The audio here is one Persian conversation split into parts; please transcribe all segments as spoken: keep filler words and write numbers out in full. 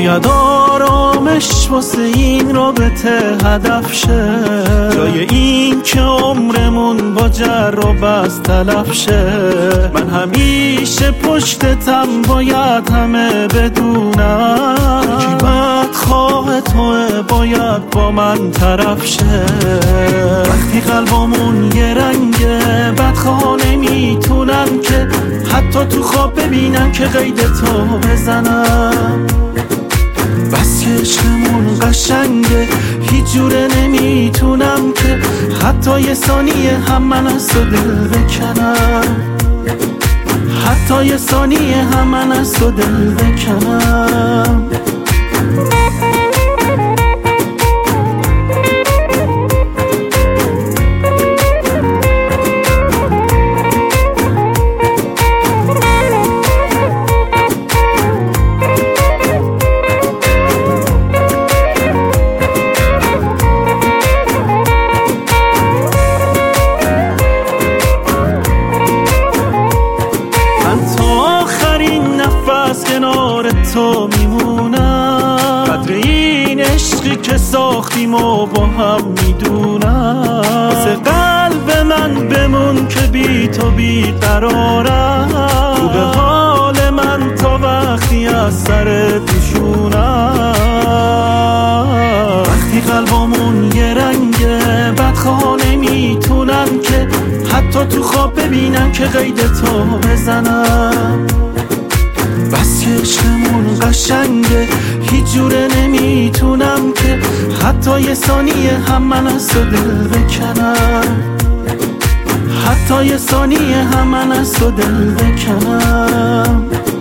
شاید آرامش واسه این رابطه هدف شه، جای این که عمرمون با جر و بس تلف شه. من همیشه پشتتم، باید همه بدونم کی بدخواه توه، باید با من طرف شه. وقتی قلبمون یه رنگه، بدخواه نمیتونن که حتی تو خواب ببینن که قید تو بزنم. بس که عشقمون قشنگه، هیچ جوره نمیتونم که حتی یه ثانیه هم من از تو دل بکنم، حتی یه ثانیه هم من از تو دل بکنم. کنار تو میمونم، قدر این عشقی که ساختیم و با هم میدونم. واسه قلب من بمون که بی تو بی قرارم، تو به حال من تا وقتی از سر پیشونم. وقتی قلبمون یه رنگه، بدخواه نمیتونن که حتی تو خواب ببینن که قید تو بزنم. بس که عشقمون قشنگه، هیچ جوره نمیتونم که حتی یه ثانیه هم من از تو دل بکنم، حتی یه ثانیه هم من از تو دل بکنم.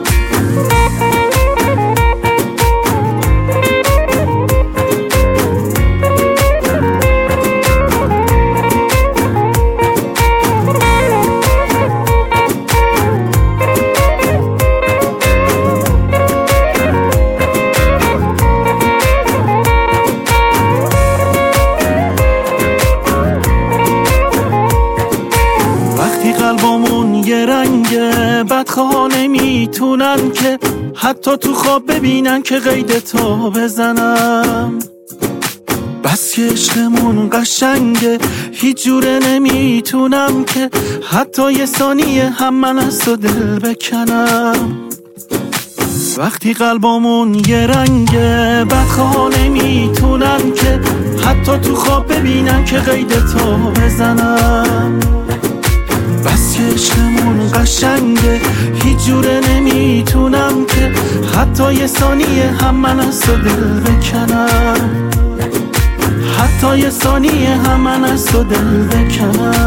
قلبمون یه رنگه، بدخواه نمیتونن که حتی تو خواب ببینن که قید تو بزنم. بس که عشقمون قشنگه، هیچ جوره نمیتونم که حتی یه ثانیه هم من از تو دل بکنم. وقتی قلبمون یه رنگه، بدخواه نمیتونن که حتی تو خواب ببینن که قید تو بزنم. بس که عشقمون قشنگه، هیچ جوره نمیتونم که حتی یه ثانیه هم من از تو دل بکنم، حتی یه ثانیه هم من از تو دل بکنم.